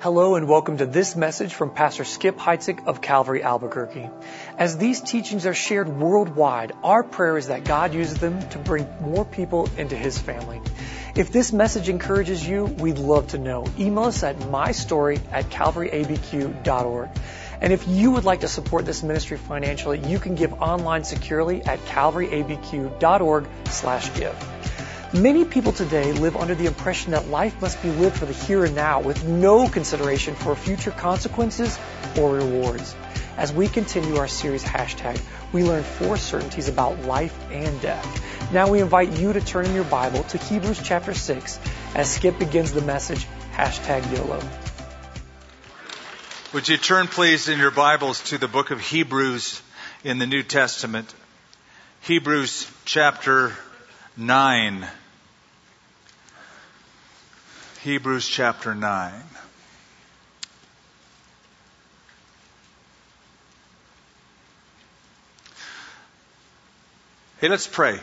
Hello and welcome to this message from Pastor Skip Heitzig of Calvary Albuquerque. As these teachings are shared worldwide, our prayer is that God uses them to bring more people into His family. If this message encourages you, we'd love to know. Email us at mystory@calvaryabq.org. And if you would like to support this ministry financially, you can give online securely at calvaryabq.org/give. Many people today live under the impression that life must be lived for the here and now with no consideration for future consequences or rewards. As we continue our series #, we learn 4 certainties about life and death. Now we invite you to turn in your Bible to Hebrews chapter 6 as Skip begins the message #YOLO. Would you turn please in your Bibles to the book of Hebrews in the New Testament. Hebrews chapter 9. Hebrews chapter 9. Hey, let's pray.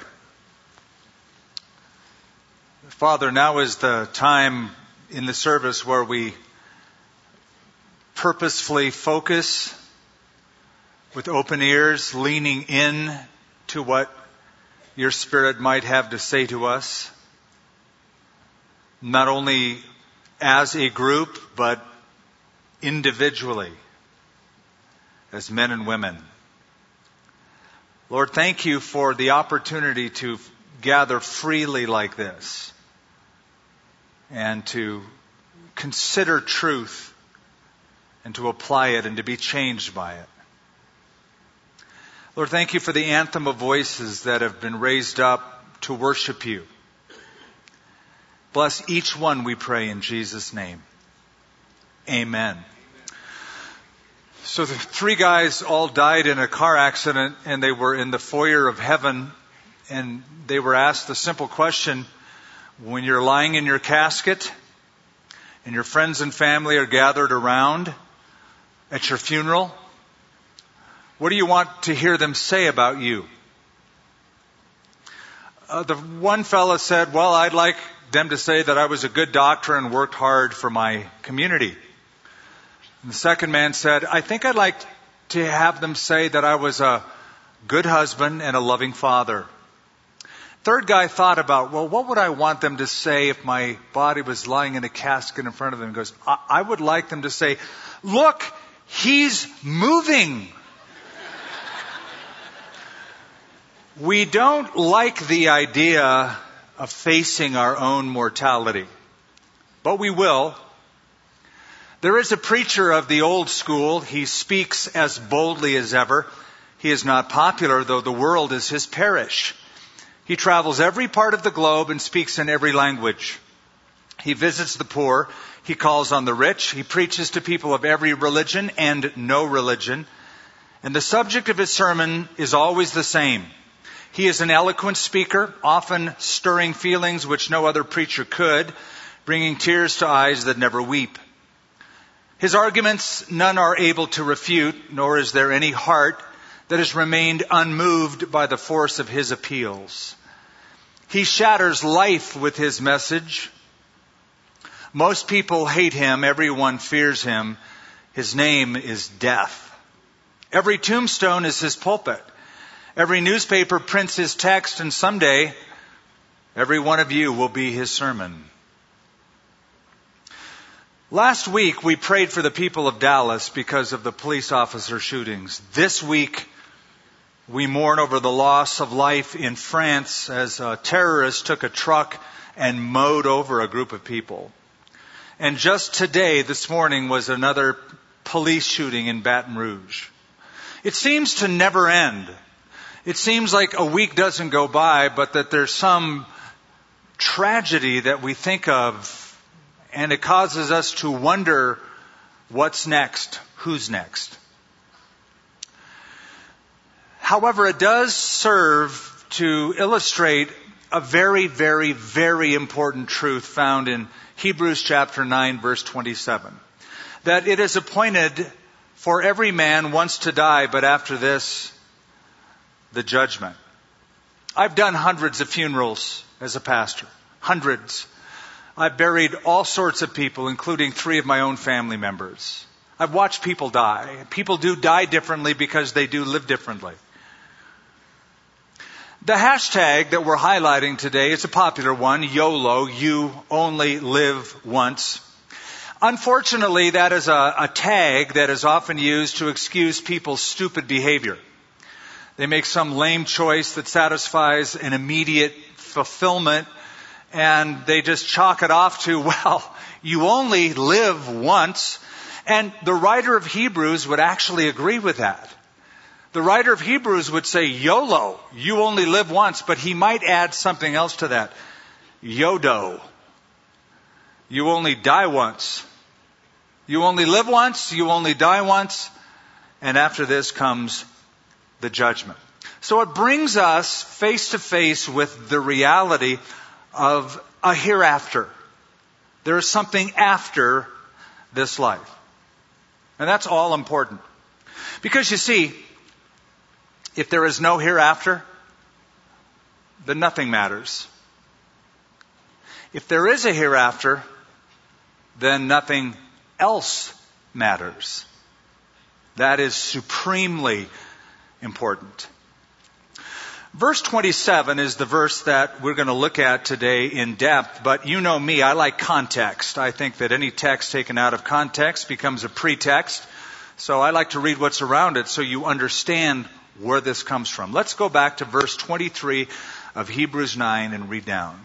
Father, now is the time in the service where we purposefully focus with open ears, leaning in to what your Spirit might have to say to us. Not only as a group, but individually, as men and women. Lord, thank you for the opportunity to gather freely like this and to consider truth and to apply it and to be changed by it. Lord, thank you for the anthem of voices that have been raised up to worship you. Bless each one, we pray, in Jesus' name. Amen. So the 3 guys all died in a car accident, and they were in the foyer of heaven, and they were asked the simple question, when you're lying in your casket and your friends and family are gathered around at your funeral, what do you want to hear them say about you? The one fella said, well, I'd like them to say that I was a good doctor and worked hard for my community. And the second man said, I think I'd like to have them say that I was a good husband and a loving father. Third guy thought about, well, what would I want them to say if my body was lying in a casket in front of them? He goes, I would like them to say, look, he's moving. We don't like the idea of facing our own mortality, but we will. There is a preacher of the old school. He speaks as boldly as ever. He is not popular, though the world is his parish. He travels every part of the globe and speaks in every language. He visits the poor. He calls on the rich. He preaches to people of every religion and no religion. And the subject of his sermon is always the same. He is an eloquent speaker, often stirring feelings which no other preacher could, bringing tears to eyes that never weep. His arguments none are able to refute, nor is there any heart that has remained unmoved by the force of his appeals. He shatters life with his message. Most people hate him. Everyone fears him. His name is death. Every tombstone is his pulpit. Every newspaper prints his text, and someday every one of you will be his sermon. Last week we prayed for the people of Dallas because of the police officer shootings. This week we mourn over the loss of life in France as a terrorist took a truck and mowed over a group of people. And just today, this morning, was another police shooting in Baton Rouge. It seems to never end. It seems like a week doesn't go by, but that there's some tragedy that we think of, and it causes us to wonder what's next, who's next. However, it does serve to illustrate a very, very, very important truth found in Hebrews chapter 9, verse 27. That it is appointed for every man once to die, but after this, the judgment. I've done hundreds of funerals as a pastor. Hundreds. I've buried all sorts of people, including 3 of my own family members. I've watched people die. People do die differently because they do live differently. The hashtag that we're highlighting today is a popular one, YOLO, you only live once. Unfortunately, that is a tag that is often used to excuse people's stupid behavior. They make some lame choice that satisfies an immediate fulfillment, and they just chalk it off to, well, you only live once. And the writer of Hebrews would actually agree with that. The writer of Hebrews would say, YOLO, you only live once, but he might add something else to that. YODO, you only die once. You only live once, you only die once, and after this comes the judgment. So it brings us face to face with the reality of a hereafter. There is something after this life. And that's all important. Because you see, if there is no hereafter, then nothing matters. If there is a hereafter, then nothing else matters. That is supremely important. Verse 27 is the verse that we're going to look at today in depth, but you know me, I like context. I think that any text taken out of context becomes a pretext. So I like to read what's around it so you understand where this comes from. Let's go back to verse 23 of Hebrews 9 and read down.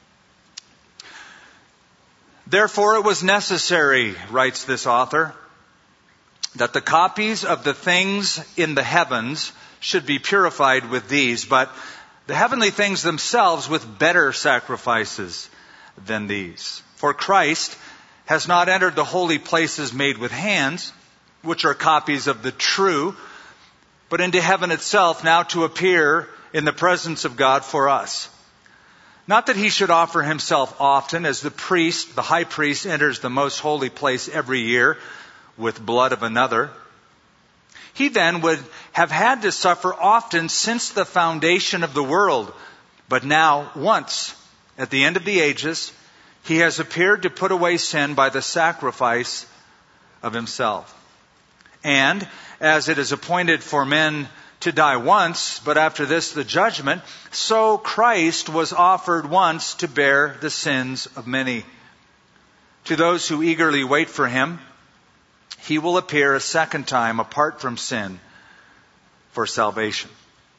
Therefore it was necessary, writes this author, that the copies of the things in the heavens should be purified with these, but the heavenly things themselves with better sacrifices than these. For Christ has not entered the holy places made with hands, which are copies of the true, but into heaven itself, now to appear in the presence of God for us. Not that he should offer himself often, as the high priest enters the most holy place every year with blood of another. He then would have had to suffer often since the foundation of the world. But now, once, at the end of the ages, he has appeared to put away sin by the sacrifice of himself. And, as it is appointed for men to die once, but after this the judgment, so Christ was offered once to bear the sins of many. To those who eagerly wait for him, he will appear a second time apart from sin for salvation.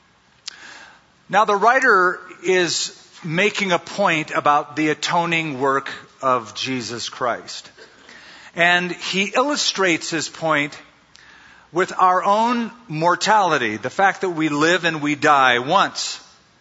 Now the writer is making a point about the atoning work of Jesus Christ. And he illustrates his point with our own mortality, the fact that we live and we die once.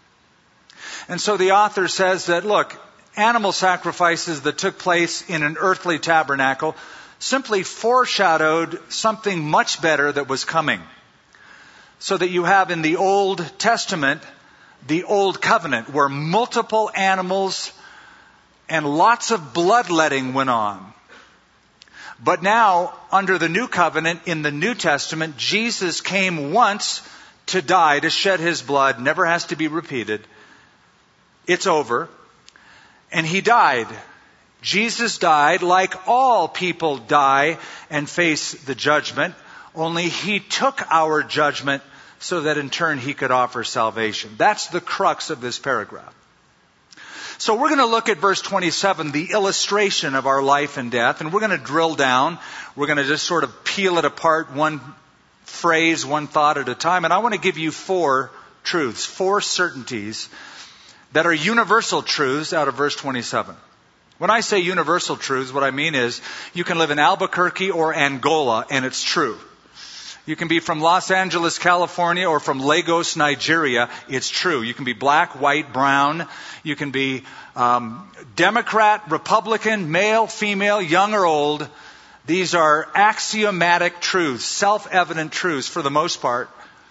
And so the author says that, look, animal sacrifices that took place in an earthly tabernacle simply foreshadowed something much better that was coming. So that you have in the Old Testament, the Old Covenant, where multiple animals and lots of bloodletting went on. But now, under the New Covenant, in the New Testament, Jesus came once to die, to shed his blood, never has to be repeated. It's over. And he died. Jesus died like all people die and face the judgment, only he took our judgment so that in turn he could offer salvation. That's the crux of this paragraph. So we're going to look at verse 27, the illustration of our life and death, and we're going to drill down. We're going to just sort of peel it apart, one phrase, one thought at a time. And I want to give you 4 truths, 4 certainties that are universal truths out of verse 27. When I say universal truths, what I mean is you can live in Albuquerque or Angola and it's true. You can be from Los Angeles, California, or from Lagos, Nigeria. It's true. You can be black, white, brown. You can be Democrat, Republican, male, female, young or old. These are axiomatic truths, self-evident truths for the most part.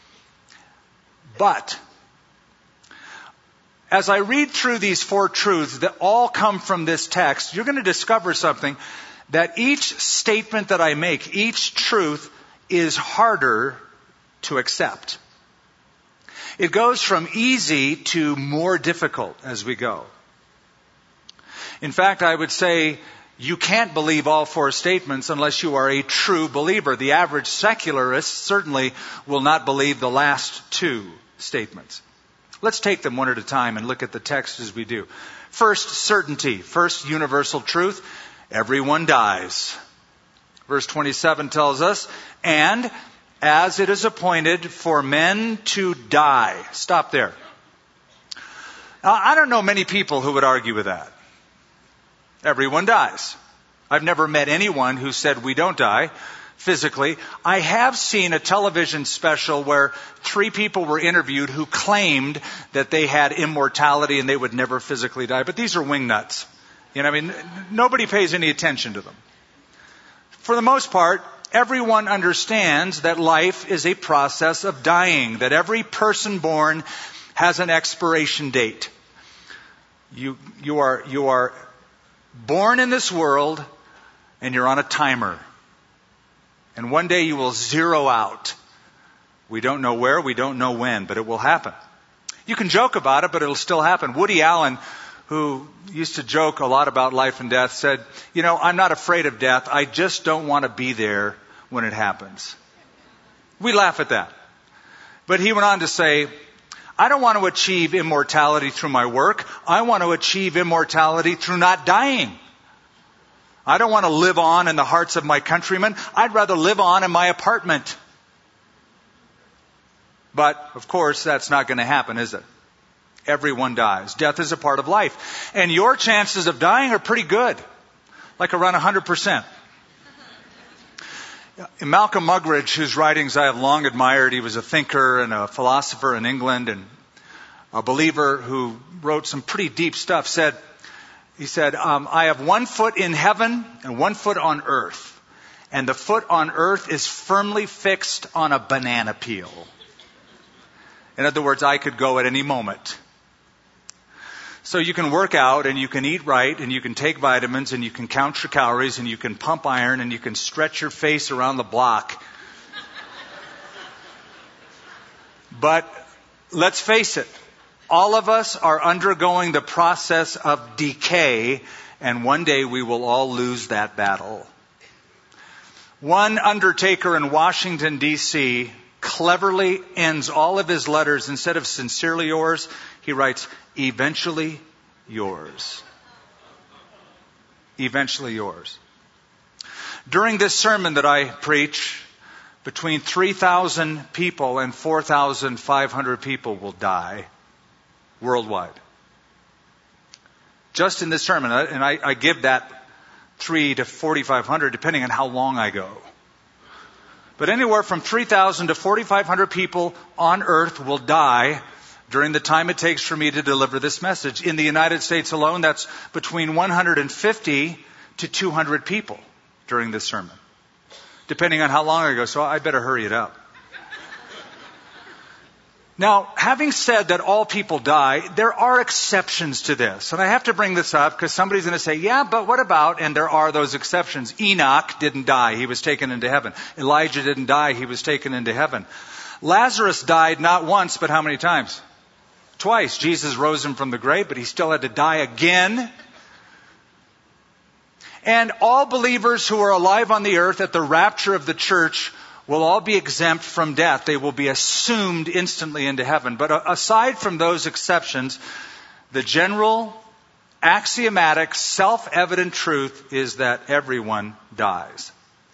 But as I read through these 4 truths that all come from this text, you're going to discover something, that each statement that I make, each truth, is harder to accept. It goes from easy to more difficult as we go. In fact, I would say you can't believe all four statements unless you are a true believer. The average secularist certainly will not believe the last two statements. Let's take them one at a time and look at the text as we do. First, certainty. First, universal truth. Everyone dies. Verse 27 tells us, and as it is appointed for men to die. Stop there. Now, I don't know many people who would argue with that. Everyone dies. I've never met anyone who said we don't die physically. I have seen a television special where 3 people were interviewed who claimed that they had immortality and they would never physically die. But these are wingnuts. Nobody pays any attention to them. For the most part, everyone understands that life is a process of dying, that every person born has an expiration date. You are born in this world and you're on a timer. And one day you will zero out. We don't know where, we don't know when, but it will happen. You can joke about it, but it'll still happen. Woody Allen, who used to joke a lot about life and death, said, I'm not afraid of death. I just don't want to be there when it happens. We laugh at that. But he went on to say, I don't want to achieve immortality through my work. I want to achieve immortality through not dying. I don't want to live on in the hearts of my countrymen. I'd rather live on in my apartment. But, of course, that's not going to happen, is it? Everyone dies. Death is a part of life. And your chances of dying are pretty good. Like around 100%. Malcolm Muggeridge, whose writings I have long admired, he was a thinker and a philosopher in England and a believer who wrote some pretty deep stuff, he said, I have 1 foot in heaven and 1 foot on earth. And the foot on earth is firmly fixed on a banana peel. In other words, I could go at any moment. So you can work out and you can eat right and you can take vitamins and you can count your calories and you can pump iron and you can stretch your face around the block. But let's face it, all of us are undergoing the process of decay, and one day we will all lose that battle. One undertaker in Washington, D.C., cleverly ends all of his letters, instead of sincerely yours, he writes, eventually yours. Eventually yours. During this sermon that I preach, between 3,000 people and 4,500 people will die worldwide. Just in this sermon, and I give that 3 to 4,500 depending on how long I go. But anywhere from 3,000 to 4,500 people on earth will die during the time it takes for me to deliver this message. In the United States alone, that's between 150 to 200 people during this sermon, depending on how long I go. So I better hurry it up. Now, having said that all people die, there are exceptions to this. And I have to bring this up because somebody's going to say, yeah, but what about, and there are those exceptions. Enoch didn't die. He was taken into heaven. Elijah didn't die. He was taken into heaven. Lazarus died not once, but how many times? Twice. Jesus rose him from the grave, but he still had to die again. And all believers who are alive on the earth at the rapture of the church will all be exempt from death. They will be assumed instantly into heaven. But aside from those exceptions, the general, axiomatic, self-evident truth is that everyone dies.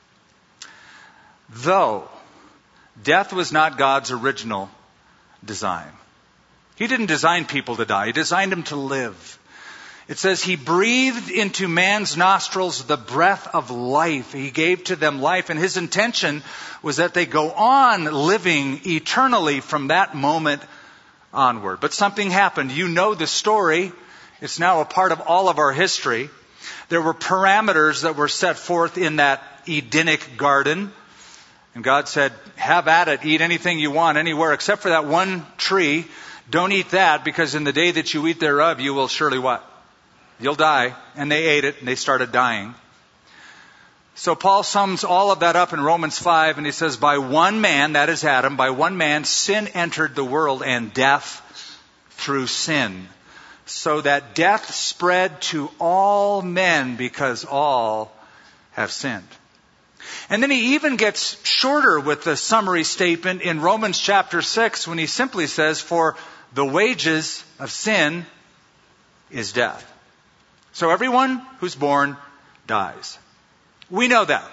Though death was not God's original design. He didn't design people to die. He designed them to live. It says he breathed into man's nostrils the breath of life. He gave to them life. And his intention was that they go on living eternally from that moment onward. But something happened. You know the story. It's now a part of all of our history. There were parameters that were set forth in that Edenic garden. And God said, have at it. Eat anything you want anywhere except for that one tree. Don't eat that, because in the day that you eat thereof, you will surely what? You'll die. And they ate it and they started dying. So Paul sums all of that up in Romans 5, and he says, by one man, that is Adam, by one man sin entered the world, and death through sin. so that death spread to all men because all have sinned. And then he even gets shorter with the summary statement in Romans chapter 6 when he simply says, for the wages of sin is death. So everyone who's born dies. We know that.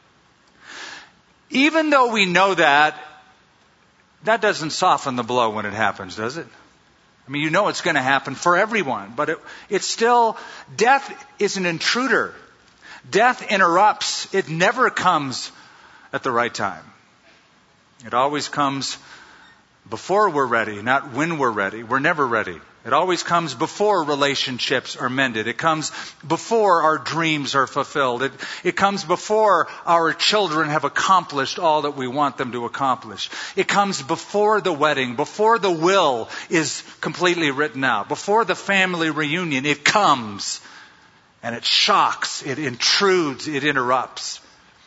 Even though we know that, that doesn't soften the blow when it happens, does it? I mean, you know it's going to happen for everyone, but it's still, death is an intruder. Death interrupts. It never comes at the right time. It always comes before we're ready, not when we're ready. We're never ready. It always comes before relationships are mended. It comes before our dreams are fulfilled. It comes before our children have accomplished all that we want them to accomplish. It comes before the wedding, before the will is completely written out, before the family reunion. It comes. And it shocks, it intrudes, it interrupts.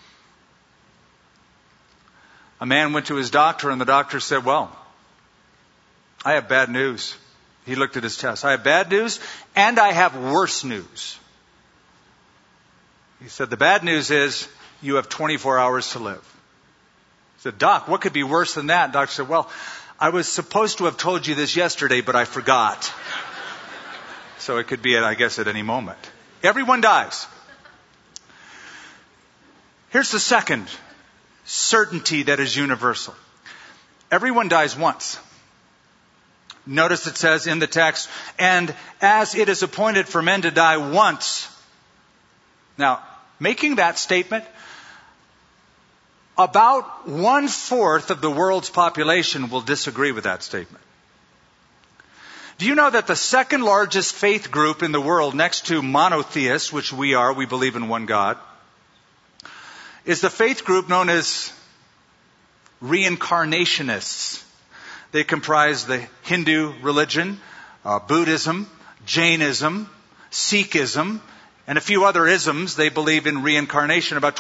A man went to his doctor and the doctor said, well, I have bad news. He looked at his test. I have bad news and I have worse news. He said, the bad news is you have 24 hours to live. He said, Doc, what could be worse than that? The doctor said, well, I was supposed to have told you this yesterday, but I forgot. So it could be, I guess, at any moment. Everyone dies. Here's the second certainty that is universal. Everyone dies once. Notice it says in the text, and as it is appointed for men to die once. Now, making that statement, about 1/4 of the world's population will disagree with that statement. Do you know that the second largest faith group in the world, next to monotheists, which we are, we believe in one God, is the faith group known as reincarnationists. They comprise the Hindu religion, Buddhism, Jainism, Sikhism, and a few other isms. They believe in reincarnation. About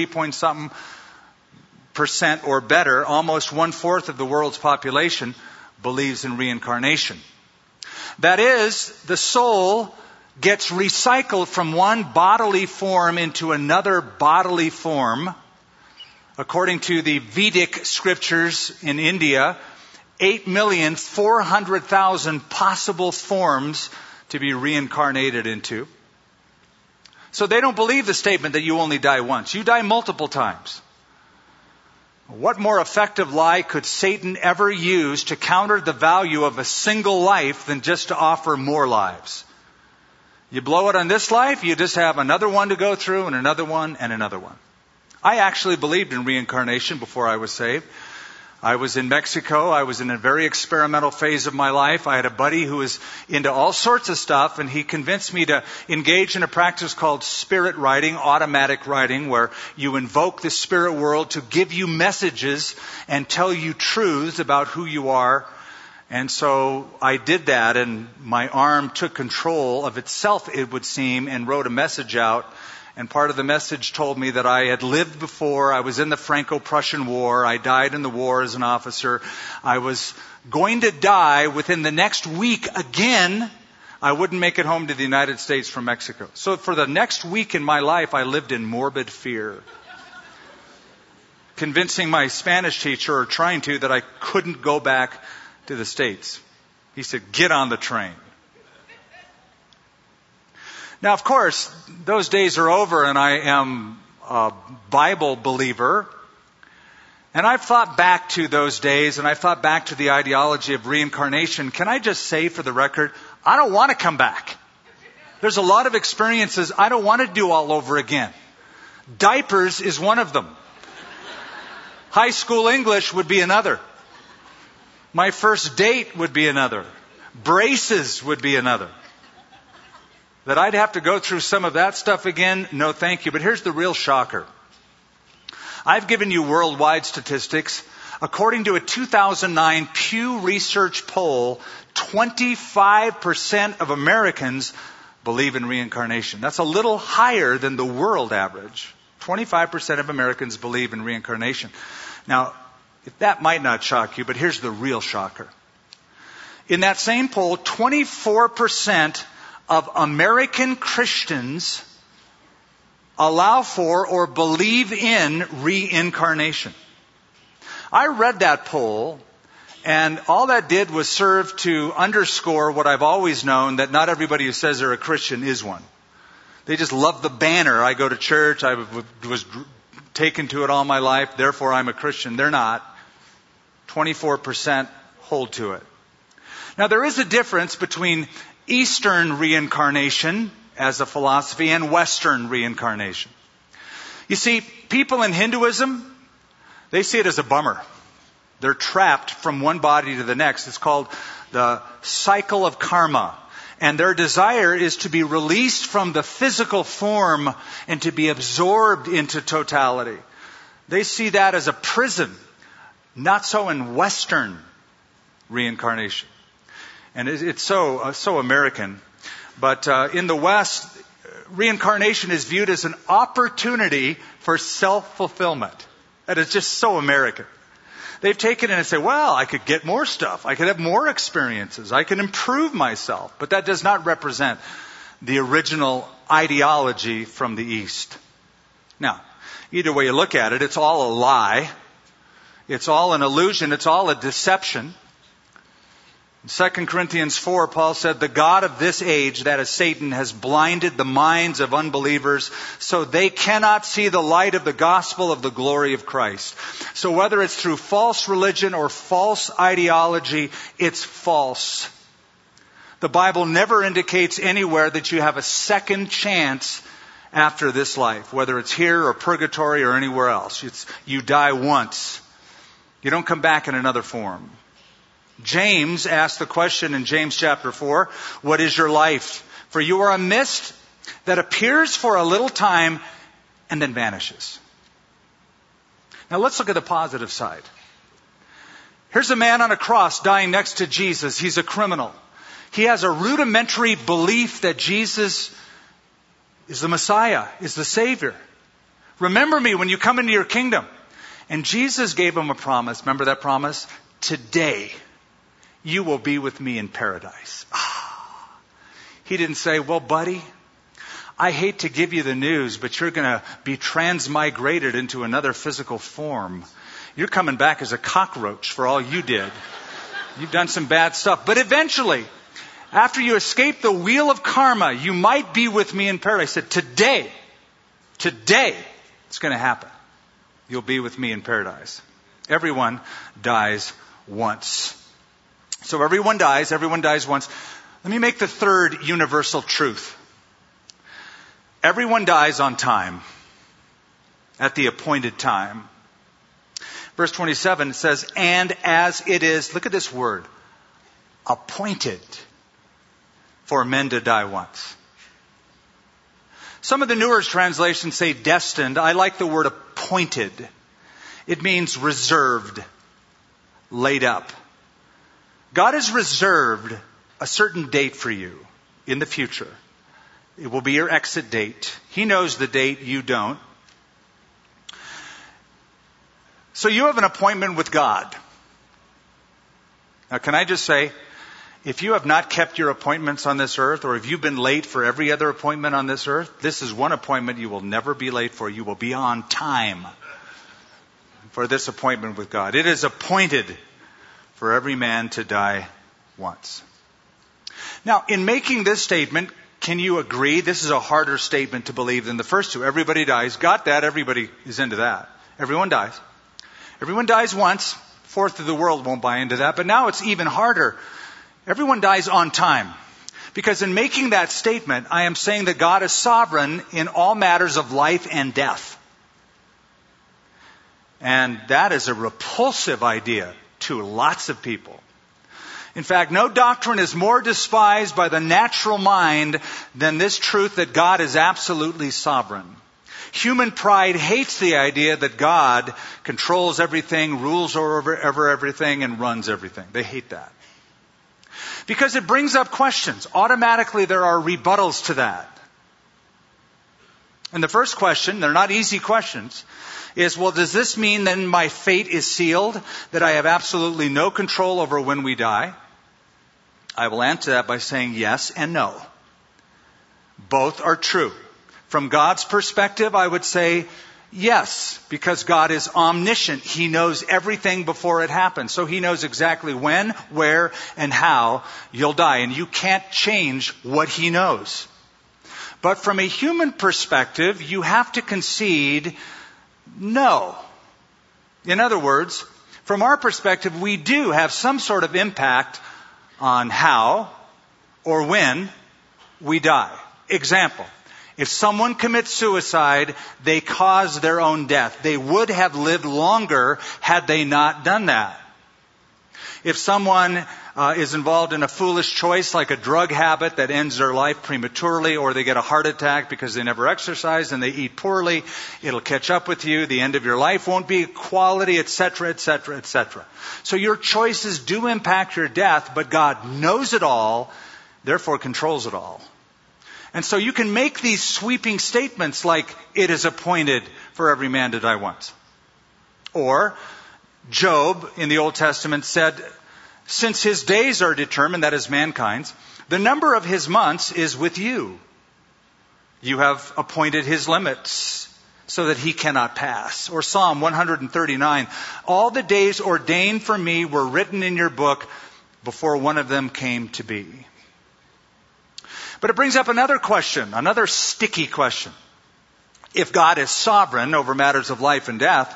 23% or better, almost 1/4 of the world's population believes in reincarnation. That is, the soul gets recycled from one bodily form into another bodily form. According to the Vedic scriptures in India, 8,400,000 possible forms to be reincarnated into. So they don't believe the statement that you only die once. You die multiple times. What more effective lie could Satan ever use to counter the value of a single life than just to offer more lives? You blow it on this life, you just have another one to go through and another one and another one. I actually believed in reincarnation before I was saved. I was in Mexico. I was in a very experimental phase of my life. I had a buddy who was into all sorts of stuff, and he convinced me to engage in a practice called spirit writing, automatic writing, where you invoke the spirit world to give you messages and tell you truths about who you are. And so I did that, and my arm took control of itself, it would seem, and wrote a message out. And part of the message told me that I had lived before. I was in the Franco-Prussian War. I died in the war as an officer. I was going to die within the next week again. I wouldn't make it home to the United States from Mexico. So for the next week in my life, I lived in morbid fear. Convincing my Spanish teacher, or trying to, that I couldn't go back to the States. He said, get on the train. Now, of course, those days are over, and I am a Bible believer. And I've thought back to those days, and I've thought back to the ideology of reincarnation. Can I just say for the record, I don't want to come back. There's a lot of experiences I don't want to do all over again. Diapers is one of them. High school English would be another. My first date would be another. Braces would be another. That I'd have to go through some of that stuff again? No, thank you. But here's the real shocker. I've given you worldwide statistics. According to a 2009 Pew Research poll, 25% of Americans believe in reincarnation. That's a little higher than the world average. 25% of Americans believe in reincarnation. Now, that might not shock you, but here's the real shocker. In that same poll, 24% of American Christians allow for or believe in reincarnation. I read that poll, and all that did was serve to underscore what I've always known, that not everybody who says they're a Christian is one. They just love the banner. I go to church, I was taken to it all my life, therefore I'm a Christian. They're not. 24% hold to it. Now there is a difference between Eastern reincarnation as a philosophy and Western reincarnation. You see, people in Hinduism, they see it as a bummer. They're trapped from one body to the next. It's called the cycle of karma. And their desire is to be released from the physical form and to be absorbed into totality. They see that as a prison. Not so in Western reincarnation. And it's so American. But in the West, reincarnation is viewed as an opportunity for self-fulfillment. That is just so American. They've taken it and say, well, I could get more stuff. I could have more experiences. I can improve myself. But that does not represent the original ideology from the East. Now, either way you look at it, it's all a lie. It's all an illusion. It's all a deception. In 2 Corinthians 4, Paul said, the God of this age, that is Satan, has blinded the minds of unbelievers so they cannot see the light of the gospel of the glory of Christ. So whether it's through false religion or false ideology, it's false. The Bible never indicates anywhere that you have a second chance after this life, whether it's here or purgatory or anywhere else. You die once. You don't come back in another form. James asked the question in James chapter 4, what is your life? For you are a mist that appears for a little time and then vanishes. Now let's look at the positive side. Here's a man on a cross dying next to Jesus. He's a criminal. He has a rudimentary belief that Jesus is the Messiah, is the Savior. Remember me when you come into your kingdom. And Jesus gave him a promise. Remember that promise? Today you will be with me in paradise. He didn't say, well, buddy, I hate to give you the news, but you're going to be transmigrated into another physical form. You're coming back as a cockroach for all you did. You've done some bad stuff. But eventually, after you escape the wheel of karma, you might be with me in paradise. I said, today, it's going to happen. You'll be with me in paradise. Everyone dies once. So everyone dies once. Let me make the third universal truth. Everyone dies on time, at the appointed time. Verse 27 says, and as it is, look at this word, appointed for men to die once. Some of the newer translations say destined. I like the word appointed. It means reserved, laid up. God has reserved a certain date for you in the future. It will be your exit date. He knows the date, you don't. So you have an appointment with God. Now, can I just say, if you have not kept your appointments on this earth, or if you've been late for every other appointment on this earth, this is one appointment you will never be late for. You will be on time for this appointment with God. It is appointed for every man to die once. Now, in making this statement, can you agree this is a harder statement to believe than the first two? Everybody dies. Got that? Everybody is into that. Everyone dies. Everyone dies once. Fourth of the world won't buy into that. But now it's even harder. Everyone dies on time. Because in making that statement, I am saying that God is sovereign in all matters of life and death. And that is a repulsive idea to lots of people. In fact, no doctrine is more despised by the natural mind than this truth that God is absolutely sovereign. Human pride hates the idea that God controls everything, rules over everything, and runs everything. They hate that. Because it brings up questions. Automatically there are rebuttals to that. And the first question, they're not easy questions, is, well, does this mean then my fate is sealed? That I have absolutely no control over when we die? I will answer that by saying yes and no. Both are true. From God's perspective, I would say yes, because God is omniscient. He knows everything before it happens. So He knows exactly when, where, and how you'll die. And you can't change what He knows. But from a human perspective, you have to concede no. In other words, from our perspective, we do have some sort of impact on how or when we die. Example, if someone commits suicide, they cause their own death. They would have lived longer had they not done that. If someone is involved in a foolish choice like a drug habit that ends their life prematurely, or they get a heart attack because they never exercise and they eat poorly, it'll catch up with you. The end of your life won't be quality, etc., etc., etc. So your choices do impact your death, but God knows it all, therefore controls it all. And so you can make these sweeping statements like, it is appointed for every man to die once. Or, Job in the Old Testament said, since his days are determined, that is mankind's, the number of his months is with you. You have appointed his limits so that he cannot pass. Or Psalm 139, all the days ordained for me were written in your book before one of them came to be. But it brings up another question, another sticky question. If God is sovereign over matters of life and death,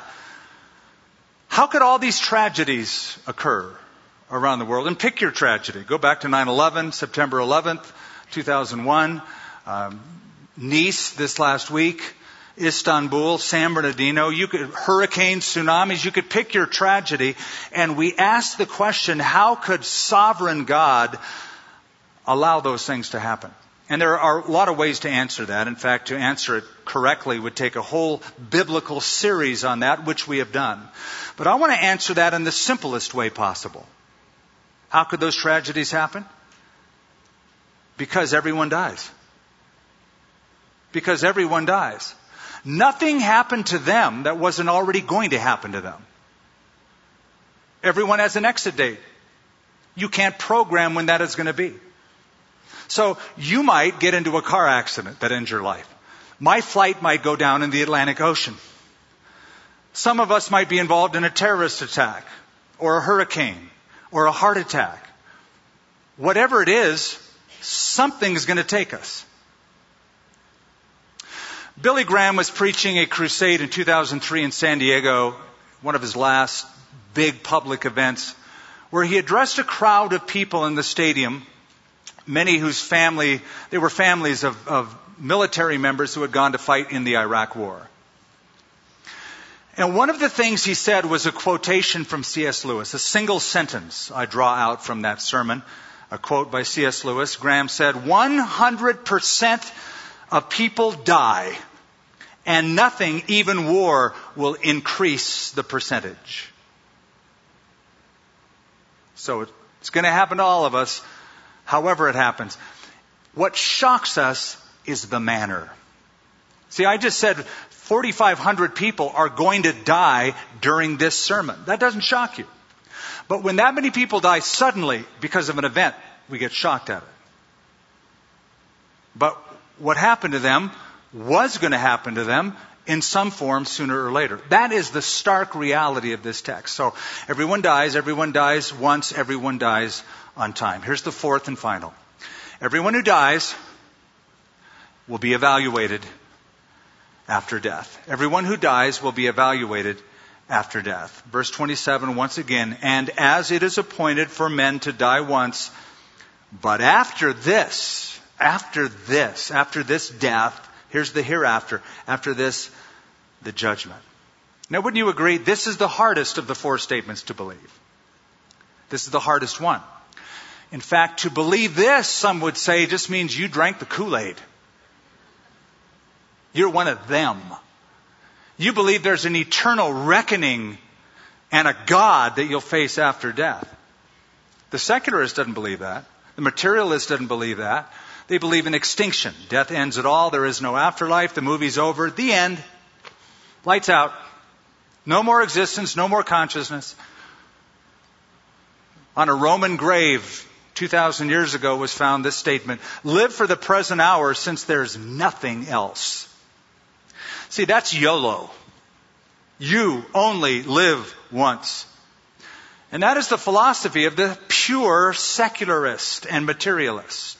how could all these tragedies occur around the world? And pick your tragedy. Go back to 9/11, September 11th, 2001, Nice this last week, Istanbul, San Bernardino. You could hurricanes, tsunamis. You could pick your tragedy. And we ask the question, how could sovereign God allow those things to happen? And there are a lot of ways to answer that. In fact, to answer it correctly would take a whole biblical series on that, which we have done. But I want to answer that in the simplest way possible. How could those tragedies happen? Because everyone dies. Because everyone dies. Nothing happened to them that wasn't already going to happen to them. Everyone has an exit date. You can't program when that is going to be. So you might get into a car accident that ends your life. My flight might go down in the Atlantic Ocean. Some of us might be involved in a terrorist attack or a hurricane or a heart attack. Whatever it is, something's going to take us. Billy Graham was preaching a crusade in 2003 in San Diego, one of his last big public events, where he addressed a crowd of people in the stadium, many whose they were families of military members who had gone to fight in the Iraq War. And one of the things he said was a quotation from C.S. Lewis, a single sentence I draw out from that sermon, a quote by C.S. Lewis. Graham said, 100% of people die, and nothing, even war, will increase the percentage. So it's going to happen to all of us, however it happens. What shocks us is the manner. See, I just said 4,500 people are going to die during this sermon. That doesn't shock you. But when that many people die suddenly because of an event, we get shocked at it. But what happened to them was going to happen to them in some form sooner or later. That is the stark reality of this text. So everyone dies once, everyone dies on time. Here's the fourth and final. Everyone who dies will be evaluated after death. Everyone who dies will be evaluated after death. Verse 27, once again, and as it is appointed for men to die once, but after this death, here's the hereafter, after this, the judgment. Now, wouldn't you agree, this is the hardest of the four statements to believe. This is the hardest one. In fact, to believe this, some would say, just means you drank the Kool-Aid. You're one of them. You believe there's an eternal reckoning and a God that you'll face after death. The secularist doesn't believe that. The materialist doesn't believe that. They believe in extinction. Death ends it all. There is no afterlife. The movie's over. The end. Lights out. No more existence. No more consciousness. On a Roman grave, 2,000 years ago was found this statement: live for the present hour since there's nothing else. See, that's YOLO. You only live once. And that is the philosophy of the pure secularist and materialist.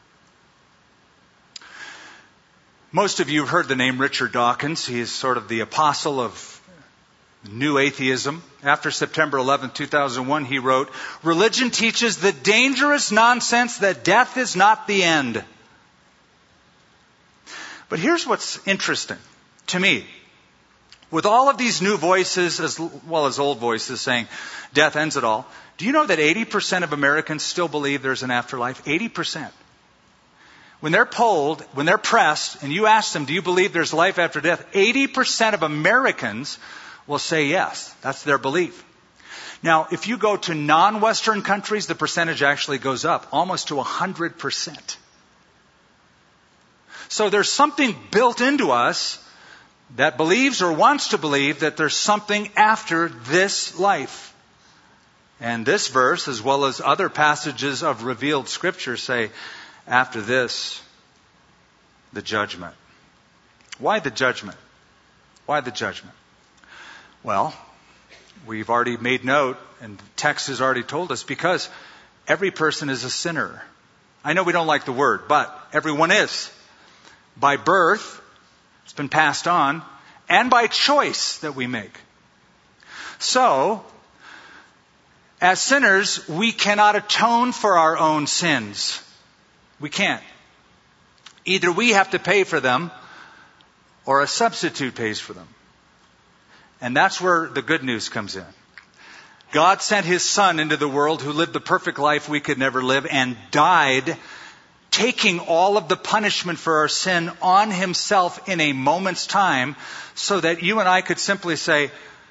Most of you have heard the name Richard Dawkins. He is sort of the apostle of New Atheism. After September 11, 2001, he wrote, "Religion teaches the dangerous nonsense that death is not the end." But here's what's interesting to me. With all of these new voices as well as old voices saying death ends it all, do you know that 80% of Americans still believe there's an afterlife? 80%. When they're polled, when they're pressed, and you ask them, do you believe there's life after death? 80% of Americans will say yes. That's their belief. Now, if you go to non-Western countries, the percentage actually goes up almost to 100%. So there's something built into us that believes or wants to believe that there's something after this life. And this verse, as well as other passages of revealed Scripture, say, after this, the judgment. Why the judgment? Why the judgment? Well, we've already made note, and the text has already told us, because every person is a sinner. I know we don't like the word, but everyone is. By birth, it's been passed on, and by choice that we make. So, as sinners, we cannot atone for our own sins. We can't. Either we have to pay for them, or a substitute pays for them. And that's where the good news comes in. God sent His Son into the world who lived the perfect life we could never live and died, taking all of the punishment for our sin on Himself in a moment's time, so that you and I could simply say,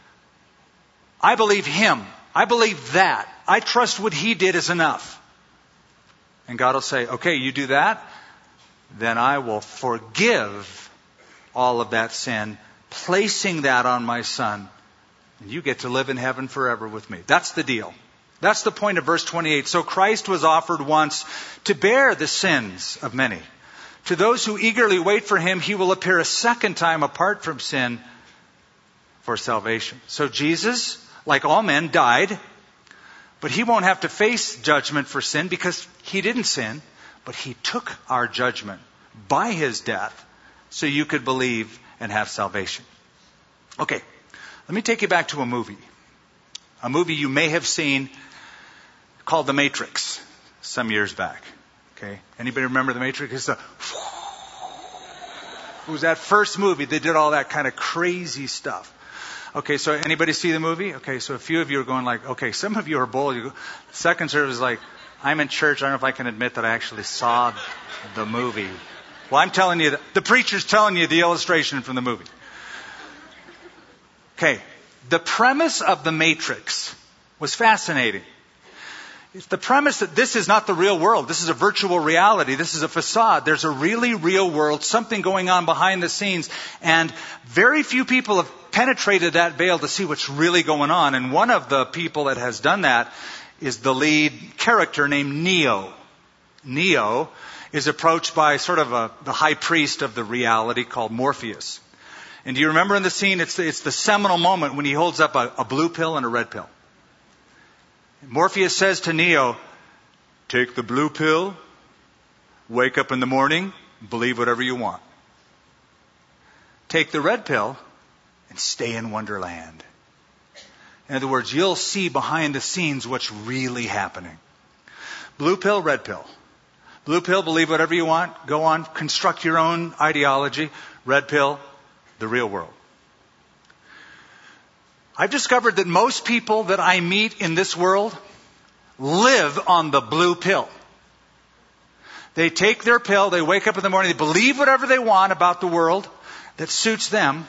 I believe Him. I believe that. I trust what He did is enough. And God will say, okay, you do that, then I will forgive all of that sin, placing that on my Son, and you get to live in heaven forever with me. That's the deal. That's the point of verse 28. So Christ was offered once to bear the sins of many. To those who eagerly wait for Him, He will appear a second time apart from sin for salvation. So Jesus, like all men, died, but He won't have to face judgment for sin because He didn't sin, but He took our judgment by His death so you could believe and have salvation. Okay, let me take you back to a movie. A movie you may have seen called The Matrix some years back. Okay, anybody remember The Matrix? It was that first movie. They did all that kind of crazy stuff. Okay, so anybody see the movie? Okay, so a few of you are going like, okay, some of you are bold. You go, second service is like, I'm in church. I don't know if I can admit that I actually saw the movie. Well, I'm telling you, the preacher's telling you the illustration from the movie. Okay, the premise of The Matrix was fascinating. It's the premise that this is not the real world. This is a virtual reality. This is a facade. There's a really real world, something going on behind the scenes. And very few people have penetrated that veil to see what's really going on. And one of the people that has done that is the lead character named Neo. Neo is approached by sort of the high priest of the reality called Morpheus. And do you remember in the scene, it's the seminal moment when he holds up a blue pill and a red pill. Morpheus says to Neo, take the blue pill, wake up in the morning, believe whatever you want. Take the red pill and stay in Wonderland. In other words, you'll see behind the scenes what's really happening. Blue pill, red pill. Blue pill, believe whatever you want, go on, construct your own ideology. Red pill, the real world. I've discovered that most people that I meet in this world live on the blue pill. They take their pill, they wake up in the morning, they believe whatever they want about the world that suits them.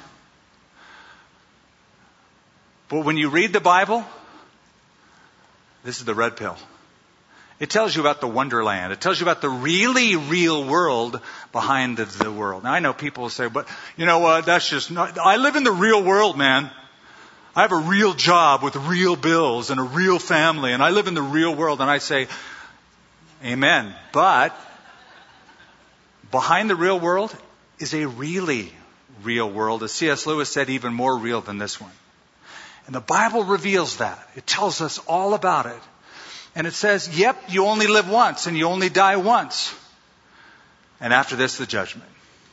But when you read the Bible, this is the red pill. It tells you about the wonderland. It tells you about the really real world behind the world. Now I know people will say, but you know what, that's just not, I live in the real world, man. I have a real job with real bills and a real family, and I live in the real world. And I say, Amen. But behind the real world is a really real world. As C.S. Lewis said, even more real than this one. And the Bible reveals that. It tells us all about it. And it says, yep, you only live once and you only die once. And after this, the judgment.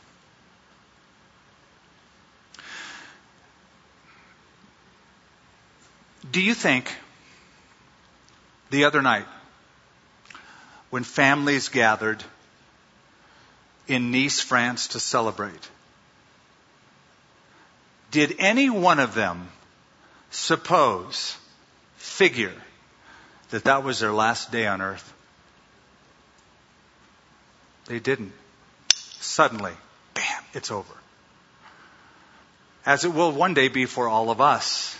Do you think the other night, when families gathered in Nice, France to celebrate, did any one of them figure that that was their last day on earth? They didn't. Suddenly, bam, it's over. As it will one day be for all of us.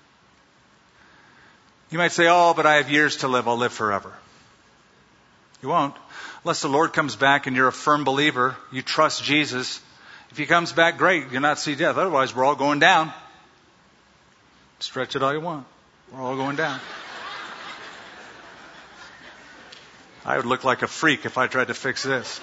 You might say, oh, but I have years to live. I'll live forever. You won't. Unless the Lord comes back and you're a firm believer, you trust Jesus. If He comes back, great. You'll not see death. Otherwise, we're all going down. Stretch it all you want. We're all going down. I would look like a freak if I tried to fix this.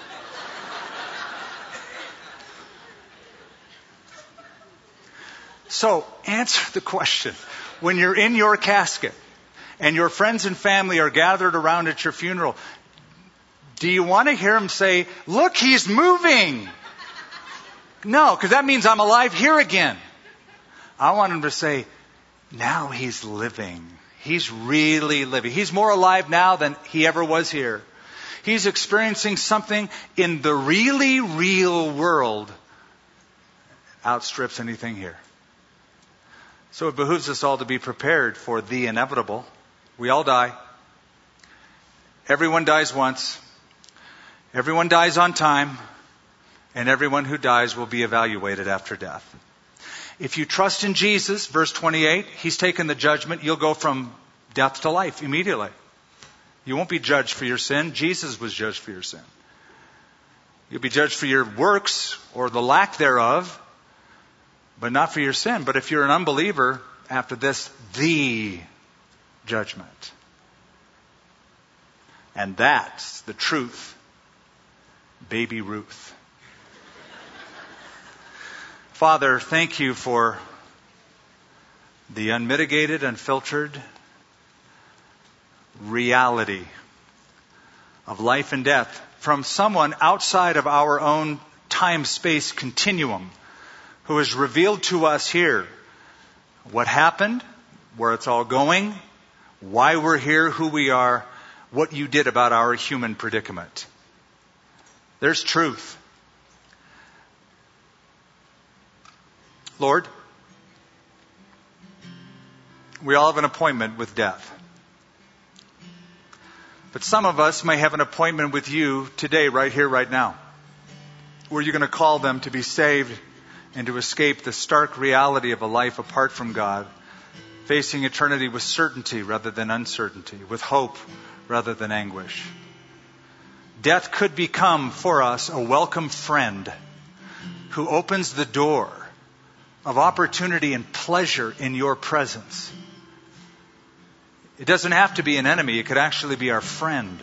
So, answer the question. When you're in your casket and your friends and family are gathered around at your funeral, do you want to hear them say, look, He's moving? No, because that means I'm alive here again. I want them to say, now He's living. He's really living. He's more alive now than He ever was here. He's experiencing something in the really real world outstrips anything here. So it behooves us all to be prepared for the inevitable. We all die. Everyone dies once. Everyone dies on time. And everyone who dies will be evaluated after death. If you trust in Jesus, verse 28, He's taken the judgment. You'll go from death to life immediately. You won't be judged for your sin. Jesus was judged for your sin. You'll be judged for your works or the lack thereof, but not for your sin. But if you're an unbeliever, after this, the judgment. And that's the truth. Baby Ruth. Father, thank You for the unmitigated, unfiltered reality of life and death from someone outside of our own time-space continuum who has revealed to us here what happened, where it's all going, why we're here, who we are, what You did about our human predicament. There's truth. Lord, we all have an appointment with death. But some of us may have an appointment with You today, right here, right now, where You're going to call them to be saved and to escape the stark reality of a life apart from God, facing eternity with certainty rather than uncertainty, with hope rather than anguish. Death could become for us a welcome friend who opens the door of opportunity and pleasure in Your presence. It doesn't have to be an enemy. It could actually be our friend.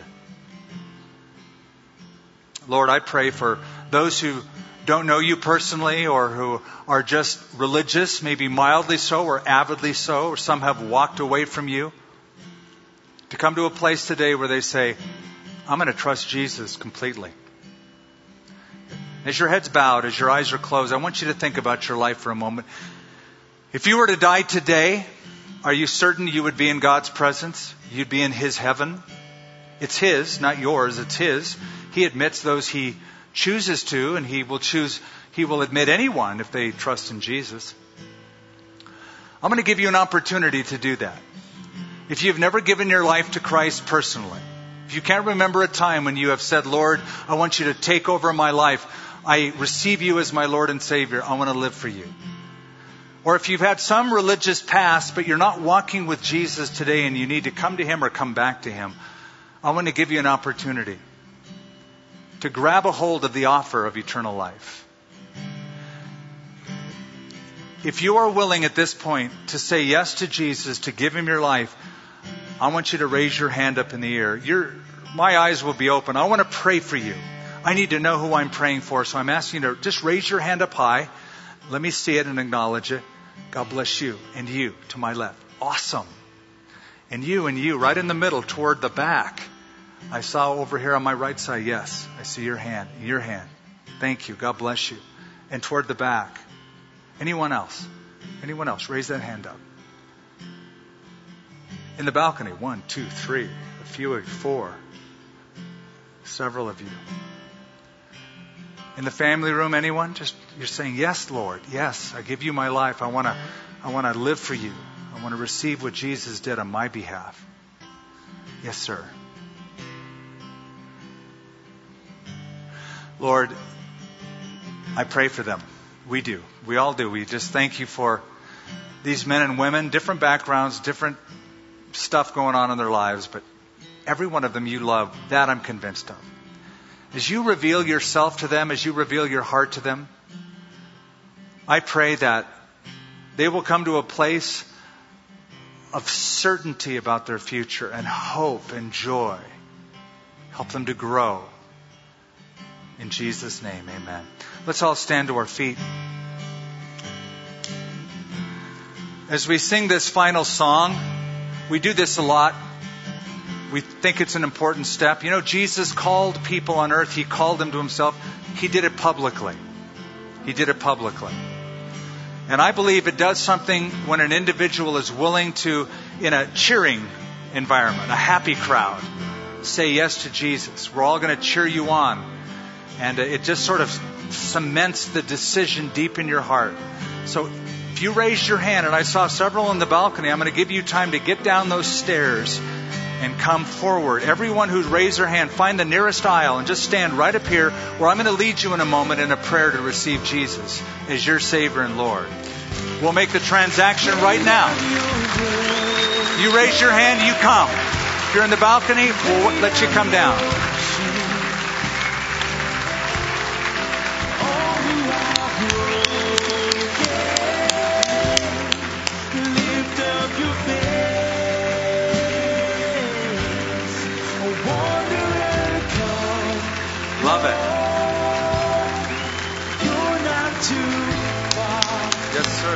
Lord, I pray for those who don't know You personally or who are just religious, maybe mildly so or avidly so, or some have walked away from You, to come to a place today where they say, I'm going to trust Jesus completely. As your head's bowed, as your eyes are closed, I want you to think about your life for a moment. If you were to die today, are you certain you would be in God's presence? You'd be in His heaven? It's His, not yours. It's His. He admits those He chooses to, and He will admit anyone if they trust in Jesus. I'm going to give you an opportunity to do that. If you've never given your life to Christ personally, if you can't remember a time when you have said, Lord, I want You to take over my life. I receive You as my Lord and Savior. I want to live for You. Or if you've had some religious past, but you're not walking with Jesus today and you need to come to Him or come back to Him, I want to give you an opportunity to grab a hold of the offer of eternal life. If you are willing at this point to say yes to Jesus, to give Him your life, I want you to raise your hand up in the air. You're my eyes will be open. I want to pray for you. I need to know who I'm praying for, so I'm asking you to just raise your hand up high. Let me see it and acknowledge it. God bless you. And you, to my left. Awesome. And you, right in the middle, toward the back. I saw over here on my right side. Yes, I see your hand. Your hand. Thank you. God bless you. And toward the back. Anyone else? Anyone else? Raise that hand up. In the balcony. 1, 2, 3. A few of you. 4. Several of you. In the family room, anyone? Just you're saying, yes, Lord. Yes, I give you my life. I want to live for you. I want to receive what Jesus did on my behalf. Yes, sir. Lord, I pray for them. We do. We all do. We just thank you for these men and women, different backgrounds, different stuff going on in their lives, but every one of them you love. That I'm convinced of. As you reveal yourself to them, as you reveal your heart to them, I pray that they will come to a place of certainty about their future and hope and joy. Help them to grow. In Jesus' name, amen. Let's all stand to our feet. As we sing this final song, we do this a lot. We think it's an important step. You know, Jesus called people on earth. He called them to himself. He did it publicly. He did it publicly. And I believe it does something when an individual is willing to, in a cheering environment, a happy crowd, say yes to Jesus. We're all going to cheer you on. And it just sort of cements the decision deep in your heart. So if you raised your hand, and I saw several in the balcony, I'm going to give you time to get down those stairs and come forward. Everyone who's raised their hand, find the nearest aisle and just stand right up here where I'm going to lead you in a moment in a prayer to receive Jesus as your Savior and Lord. We'll make the transaction right now. You raise your hand, you come. If you're in the balcony, we'll let you come down. Love it. You're not too far. Yes, sir.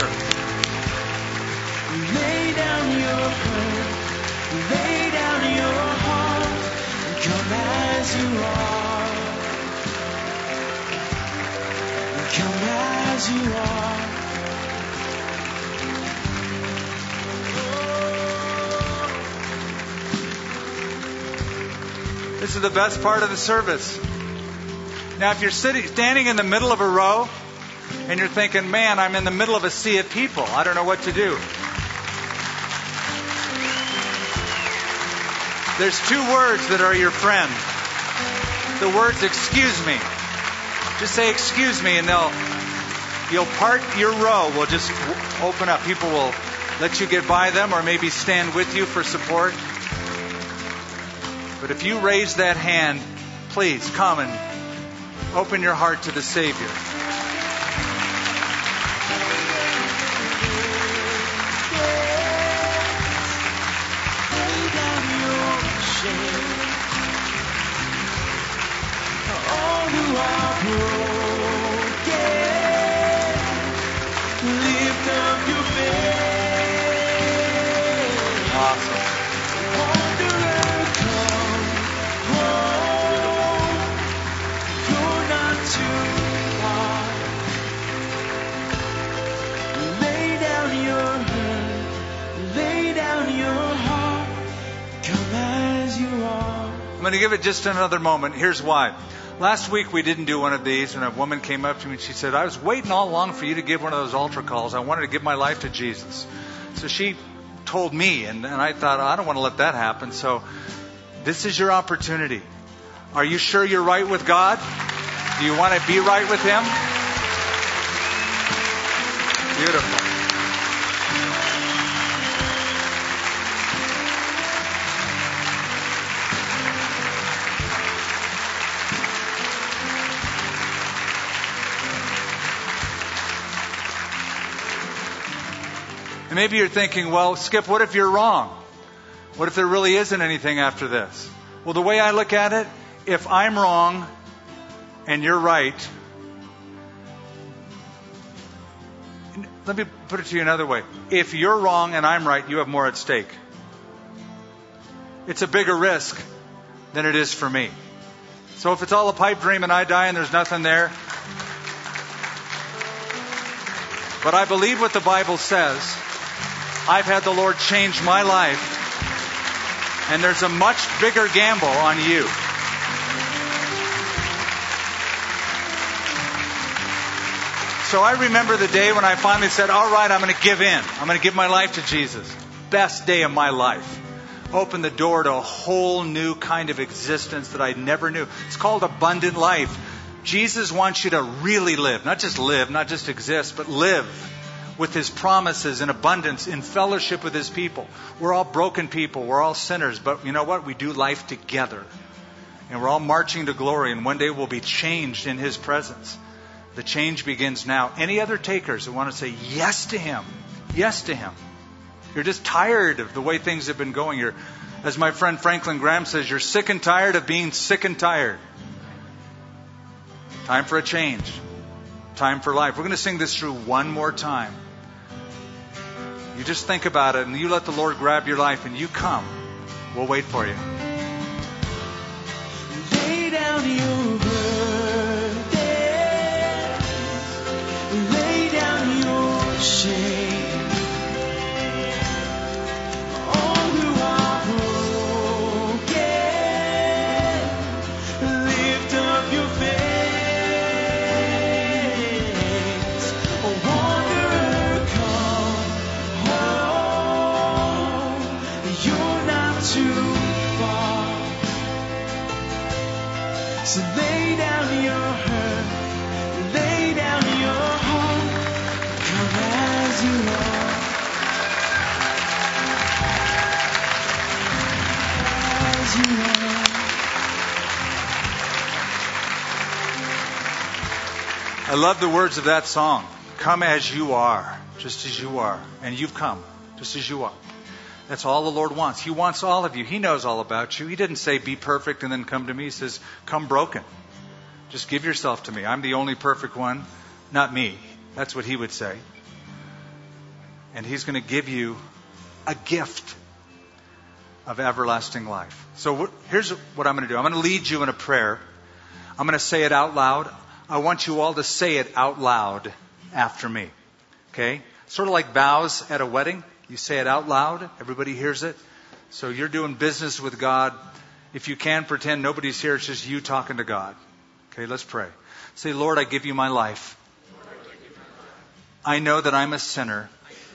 Lay down your hurt, lay down your heart, and come as you are. And come as you are. This is the best part of the service. Now, if you're standing in the middle of a row and you're thinking, man, I'm in the middle of a sea of people. I don't know what to do. There's 2 words that are your friend. The words, excuse me. Just say, excuse me, and you'll part your row. Will just open up. People will let you get by them or maybe stand with you for support. But if you raise that hand, please come and open your heart to the Savior. All who are broken, lift up your face. Awesome. I'm going to give it just another moment. Here's why. Last week we didn't do one of these, and a woman came up to me and she said, I was waiting all along for you to give one of those altar calls. I wanted to give my life to Jesus. So she told me, and I thought, I don't want to let that happen. So this is your opportunity. Are you sure you're right with God? Do you want to be right with Him? Beautiful. And maybe you're thinking, well, Skip, what if you're wrong? What if there really isn't anything after this? Well, the way I look at it, if I'm wrong and you're right, let me put it to you another way. If you're wrong and I'm right, you have more at stake. It's a bigger risk than it is for me. So if it's all a pipe dream and I die and there's nothing there, but I believe what the Bible says. I've had the Lord change my life, and there's a much bigger gamble on you. So I remember the day when I finally said, all right, I'm going to give in. I'm going to give my life to Jesus. Best day of my life. Opened the door to a whole new kind of existence that I never knew. It's called abundant life. Jesus wants you to really live, not just exist, but live with His promises in abundance, in fellowship with His people. We're all broken people. We're all sinners. But you know what? We do life together. And we're all marching to glory. And one day we'll be changed in His presence. The change begins now. Any other takers who want to say yes to Him? Yes to Him. You're just tired of the way things have been going. You're, as my friend Franklin Graham says, you're sick and tired of being sick and tired. Time for a change. Time for life. We're going to sing this through one more time. You just think about it and you let the Lord grab your life and you come. We'll wait for you. Lay down your burdens. Lay down your shame. All who are broken, lift up your face. Too far. So lay down your hurt, lay down your heart, come as you are, as you are. I love the words of that song. Come as you are, just as you are. And you've come, just as you are. That's all the Lord wants. He wants all of you. He knows all about you. He didn't say be perfect and then come to me. He says come broken. Just give yourself to me. I'm the only perfect one, not me. That's what He would say. And He's going to give you a gift of everlasting life. So here's what I'm going to do. I'm going to lead you in a prayer. I'm going to say it out loud. I want you all to say it out loud after me. Okay? Sort of like vows at a wedding. You say it out loud. Everybody hears it. So you're doing business with God. If you can, pretend nobody's here. It's just you talking to God. Okay, let's pray. Say, Lord, I give you my life. I know that I'm a sinner.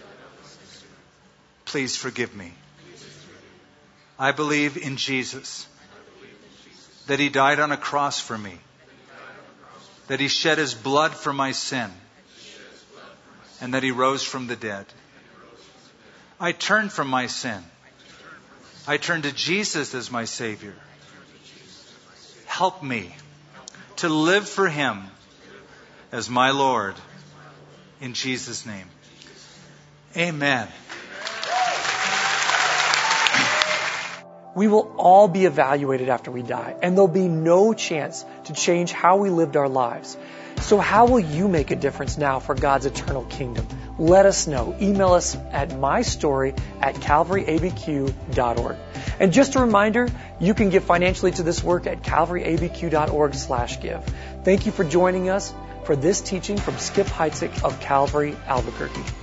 Please forgive me. I believe in Jesus. That He died on a cross for me. That He shed His blood for my sin. And that He rose from the dead. I turn from my sin. I turn to Jesus as my Savior. Help me to live for Him as my Lord. In Jesus' name. Amen. We will all be evaluated after we die, and there'll be no chance to change how we lived our lives. So how will you make a difference now for God's eternal kingdom? Let us know. Email us at mystory@calvaryabq.org. And just a reminder, you can give financially to this work at calvaryabq.org/give. Thank you for joining us for this teaching from Skip Heitzig of Calvary, Albuquerque.